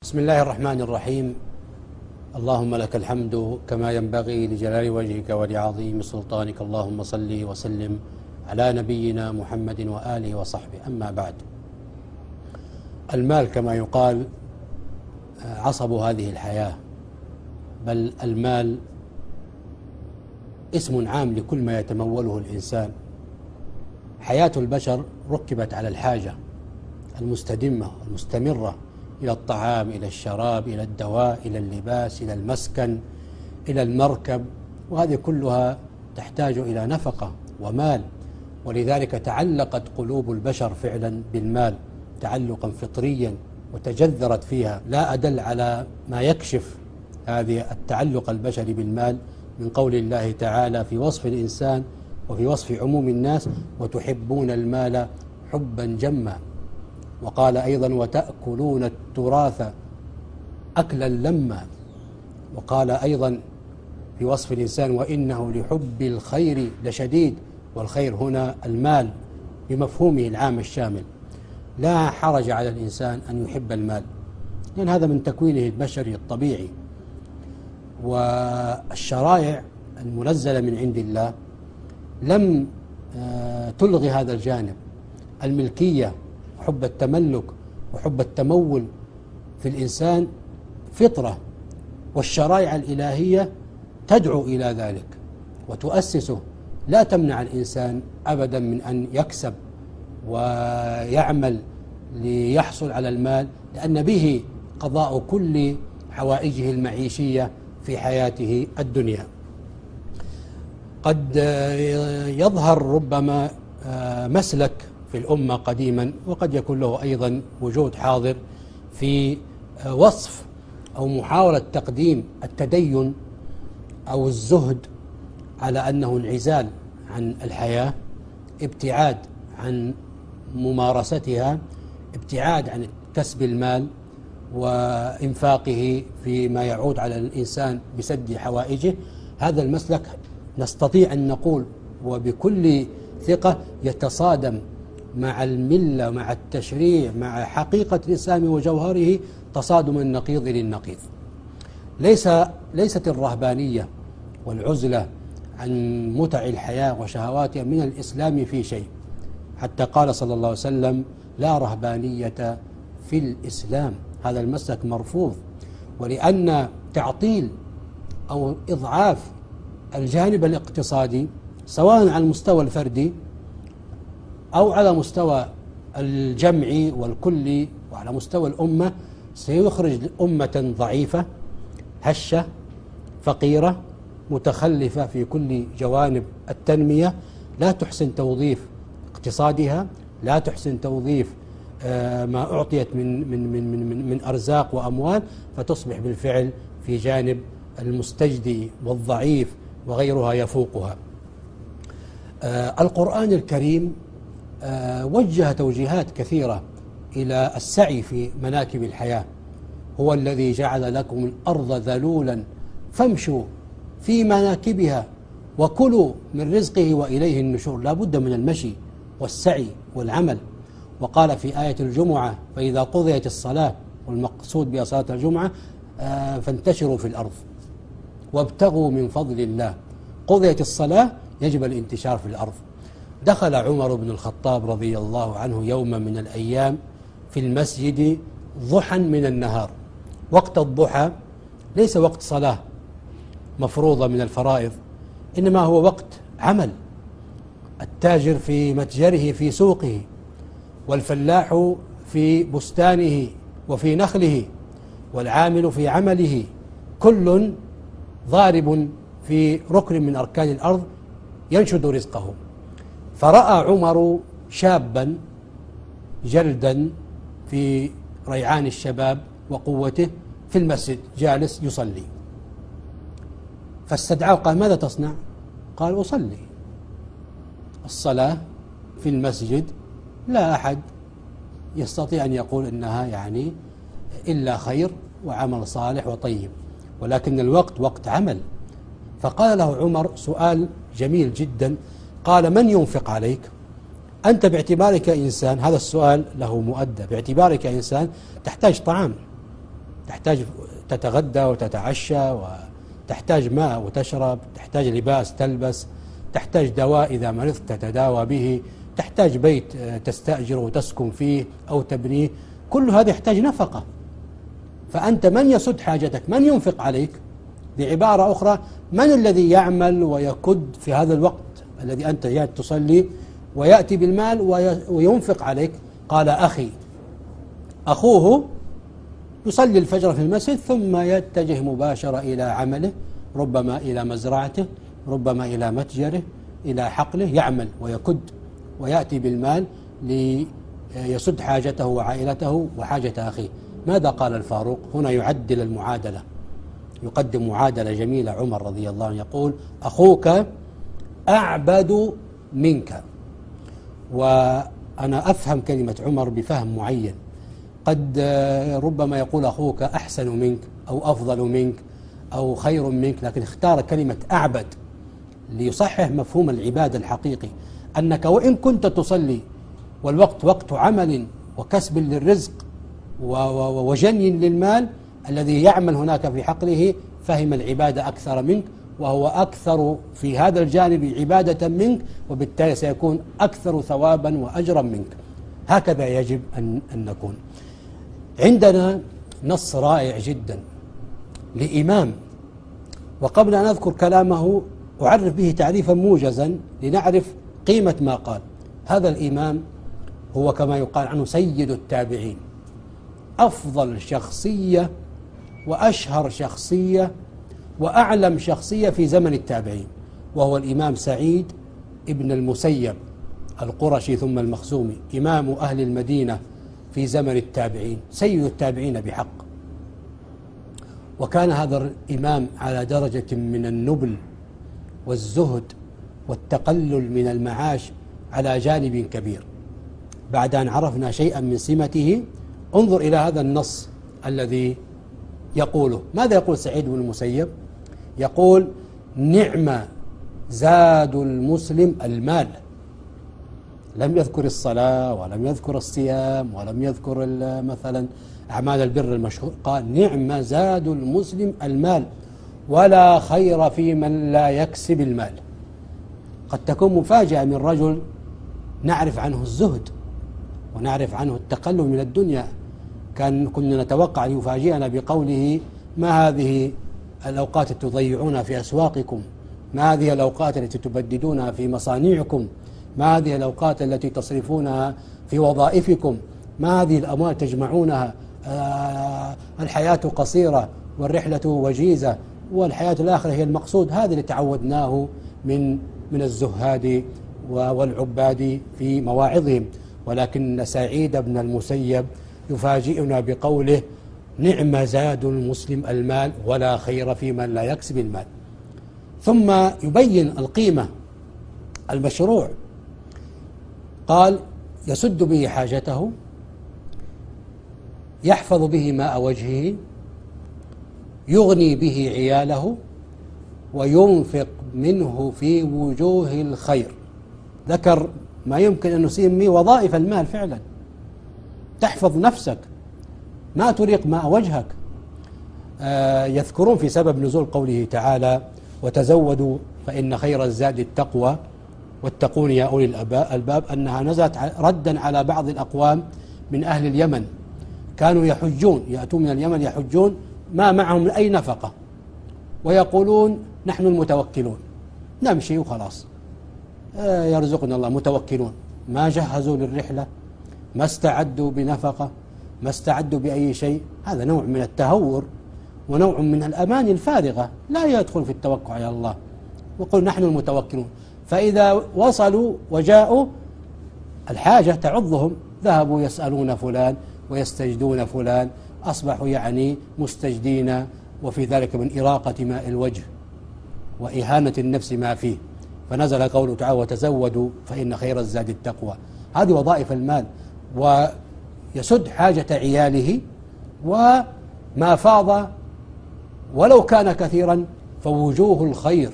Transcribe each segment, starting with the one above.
بسم الله الرحمن الرحيم. اللهم لك الحمد كما ينبغي لجلال وجهك ولعظيم سلطانك. اللهم صل وسلم على نبينا محمد وآله وصحبه. أما بعد، المال كما يقال عصب هذه الحياة، بل المال اسم عام لكل ما يتموله الإنسان. حياة البشر ركبت على الحاجة المستدمة المستمرة إلى الطعام، إلى الشراب، إلى الدواء، إلى اللباس، إلى المسكن، إلى المركب، وهذه كلها تحتاج إلى نفقة ومال. ولذلك تعلقت قلوب البشر فعلا بالمال تعلقا فطريا وتجذرت فيها. لا أدل على ما يكشف هذه التعلق البشري بالمال من قول الله تعالى في وصف الإنسان وفي وصف عموم الناس: وتحبون المال حبا جما. وقال أيضا: وتأكلون التراث أكلا لما. وقال أيضا في وصف الإنسان: وإنه لحب الخير لشديد. والخير هنا المال بمفهومه العام الشامل. لا حرج على الإنسان أن يحب المال، لأن هذا من تكوينه البشري الطبيعي. والشرائع المنزلة من عند الله لم تلغي هذا الجانب. الملكية وحب التملك وحب التمول في الإنسان فطرة، والشرائع الإلهية تدعو إلى ذلك وتؤسسه. لا تمنع الإنسان أبدا من أن يكسب ويعمل ليحصل على المال، لأن به قضاء كل حوائجه المعيشية في حياته الدنيا. قد يظهر ربما مسلك في الأمة قديما، وقد يكون له أيضا وجود حاضر في وصف أو محاولة تقديم التدين أو الزهد على أنه انعزال عن الحياة، ابتعاد عن ممارستها، ابتعاد عن كسب المال وإنفاقه فيما يعود على الإنسان بسد حوائجه. هذا المسلك نستطيع أن نقول وبكل ثقة يتصادم مع الملة، مع التشريع، مع حقيقة الإسلام وجوهره تصادم النقيض للنقيض. ليست الرهبانية والعزلة عن متع الحياة وشهواتها من الإسلام في شيء، حتى قال صلى الله عليه وسلم: لا رهبانية في الإسلام. هذا المسلك مرفوض، ولأن تعطيل أو إضعاف الجانب الاقتصادي سواء على المستوى الفردي أو على مستوى الجمعي والكلي وعلى مستوى الأمة سيخرج أمة ضعيفة هشة فقيرة متخلفة في كل جوانب التنمية، لا تحسن توظيف اقتصادها، لا تحسن توظيف ما أعطيت من أرزاق وأموال، فتصبح بالفعل في جانب المستجدي والضعيف وغيرها يفوقها. القرآن الكريم وجه توجيهات كثيرة إلى السعي في مناكب الحياة. هو الذي جعل لكم الأرض ذلولا فامشوا في مناكبها وكلوا من رزقه وإليه النشور. لا بد من المشي والسعي والعمل. وقال في آية الجمعة: فإذا قضيت الصلاة، والمقصود بها صلاة الجمعة، فانتشروا في الأرض وابتغوا من فضل الله. قضيت الصلاة يجب الانتشار في الأرض. دخل عمر بن الخطاب رضي الله عنه يوما من الأيام في المسجد ضحى من النهار. وقت الضحى ليس وقت صلاة مفروضة من الفرائض، إنما هو وقت عمل. التاجر في متجره في سوقه، والفلاح في بستانه وفي نخله، والعامل في عمله، كل ضارب في ركن من أركان الأرض ينشد رزقه. فرأى عمر شابا جلدا في ريعان الشباب وقوته في المسجد جالس يصلي، فاستدعاه قال: ماذا تصنع؟ قال: أصلي. الصلاة في المسجد لا أحد يستطيع أن يقول إنها يعني إلا خير وعمل صالح وطيب، ولكن الوقت وقت عمل. فقال له عمر سؤال جميل جدا، قال: من ينفق عليك؟ أنت باعتبارك إنسان، هذا السؤال له مؤدى، باعتبارك إنسان تحتاج طعام، تحتاج تتغدى وتتعشى، وتحتاج ماء وتشرب، تحتاج لباس تلبس، تحتاج دواء إذا مرضت تتداوى به، تحتاج بيت تستأجره وتسكن فيه أو تبنيه، كل هذا يحتاج نفقة. فأنت من يسد حاجتك؟ من ينفق عليك؟ بعبارة أخرى، من الذي يعمل ويكد في هذا الوقت الذي أنت جاء تصلي ويأتي بالمال وينفق عليك؟ قال أخي. أخوه يصلي الفجر في المسجد ثم يتجه مباشرة إلى عمله، ربما إلى مزرعته، ربما إلى متجره، إلى حقله، يعمل ويكد ويأتي بالمال ليسد حاجته وعائلته وحاجة أخيه. ماذا قال الفاروق؟ هنا يعدل المعادلة، يقدم معادلة جميلة. عمر رضي الله عنه يقول: أخوك أعبد منك. وأنا أفهم كلمة عمر بفهم معين، قد ربما يقول أخوك أحسن منك أو أفضل منك أو خير منك، لكن اختار كلمة أعبد ليصحح مفهوم العبادة الحقيقي، أنك وإن كنت تصلي والوقت وقت عمل وكسب للرزق وجني للمال، الذي يعمل هناك في حقله فهم العبادة أكثر منك، وهو أكثر في هذا الجانب عبادة منك، وبالتالي سيكون أكثر ثوابا وأجرا منك. هكذا يجب أن نكون. عندنا نص رائع جدا لإمام، وقبل أن أذكر كلامه أعرف به تعريفا موجزا لنعرف قيمة ما قال. هذا الإمام هو كما يقال عنه سيد التابعين، أفضل شخصية وأشهر شخصية وأعلم شخصية في زمن التابعين، وهو الإمام سعيد ابن المسيب القرشي ثم المخزومي، إمام أهل المدينة في زمن التابعين، سيد التابعين بحق. وكان هذا الإمام على درجة من النبل والزهد والتقلل من المعاش على جانب كبير. بعد أن عرفنا شيئا من سمته، انظر إلى هذا النص الذي يقوله. ماذا يقول سعيد بن المسيب؟ يقول: نعم زاد المسلم المال. لم يذكر الصلاة ولم يذكر الصيام ولم يذكر مثلا أعمال البر المشهور، قال: نعم زاد المسلم المال ولا خير في من لا يكسب المال. قد تكون مفاجأة من رجل نعرف عنه الزهد ونعرف عنه التقلل من الدنيا، كنا نتوقع أن يفاجئنا بقوله: ما هذه الأوقات التي تضيعونها في أسواقكم؟ ما هذه الأوقات التي تبددونها في مصانعكم؟ ما هذه الأوقات التي تصرفونها في وظائفكم؟ ما هذه الأموال تجمعونها؟ الحياة قصيرة والرحلة وجيزة والحياة الآخرة هي المقصود. هذا اللي تعودناه من الزهاد والعباد في مواعظهم. ولكن سعيد بن المسيب يفاجئنا بقوله: نعم زاد المسلم المال ولا خير في من لا يكسب المال. ثم يبين القيمة، المشروع. قال: يسد به حاجته، يحفظ به ماء وجهه، يغني به عياله، وينفق منه في وجوه الخير. ذكر ما يمكن أن نسميه وظائف المال فعلا. تحفظ نفسك، ما تريق ماء وجهك. يذكرون في سبب نزول قوله تعالى: وتزودوا فإن خير الزاد التقوى واتقون يا أولي الألباب، أنها نزلت ردا على بعض الأقوام من أهل اليمن، كانوا يحجون، يأتون من اليمن يحجون ما معهم من أي نفقة، ويقولون: نحن المتوكلون، نمشي وخلاص يرزقنا الله، متوكلون. ما جهزوا للرحلة، ما استعدوا بنفقة، ما استعدوا بأي شيء. هذا نوع من التهور ونوع من الأماني الفارغة، لا يدخل في التوكل على الله. وقل نحن المتوكلون. فإذا وصلوا وجاءوا الحاجة تعضهم، ذهبوا يسألون فلان ويستجدون فلان، أصبحوا يعني مستجدين، وفي ذلك من إراقة ماء الوجه وإهانة النفس ما فيه. فنزل قوله تعالى: وتزودوا فإن خير الزاد التقوى. هذه وظائف المال، ويسد حاجة عياله، وما فاض ولو كان كثيرا فوجوه الخير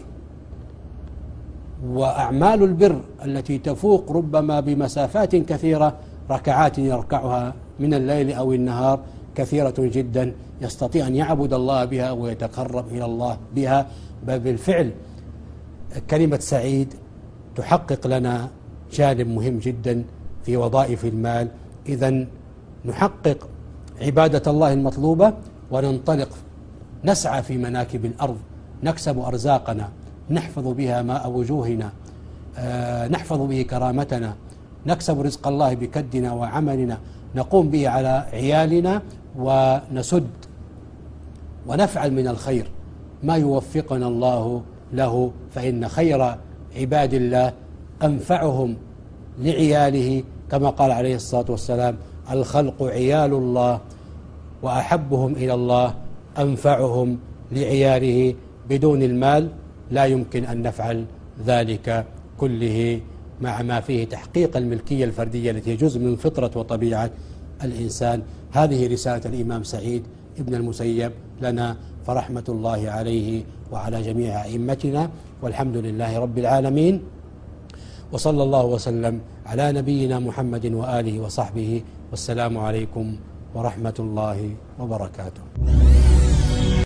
وأعمال البر التي تفوق ربما بمسافات كثيرة ركعات يركعها من الليل أو النهار كثيرة جدا يستطيع أن يعبد الله بها ويتقرب إلى الله بها. بل بالفعل كلمة سعيد تحقق لنا جانب مهم جدا في وظائف المال. إذن نحقق عبادة الله المطلوبة وننطلق نسعى في مناكب الأرض، نكسب أرزاقنا، نحفظ بها ماء وجوهنا، نحفظ به كرامتنا، نكسب رزق الله بكدنا وعملنا، نقوم به على عيالنا ونسد ونفعل من الخير ما يوفقنا الله له. فإن خير عباد الله أنفعهم لعياله، كما قال عليه الصلاة والسلام: الخلق عيال الله وأحبهم إلى الله أنفعهم لعياله. بدون المال لا يمكن أن نفعل ذلك كله، مع ما فيه تحقيق الملكية الفردية التي هي جزء من فطرة وطبيعة الإنسان. هذه رسالة الإمام سعيد ابن المسيب لنا، فرحمة الله عليه وعلى جميع أئمتنا، والحمد لله رب العالمين، وصلى الله وسلم على نبينا محمد وآله وصحبه، والسلام عليكم ورحمة الله وبركاته.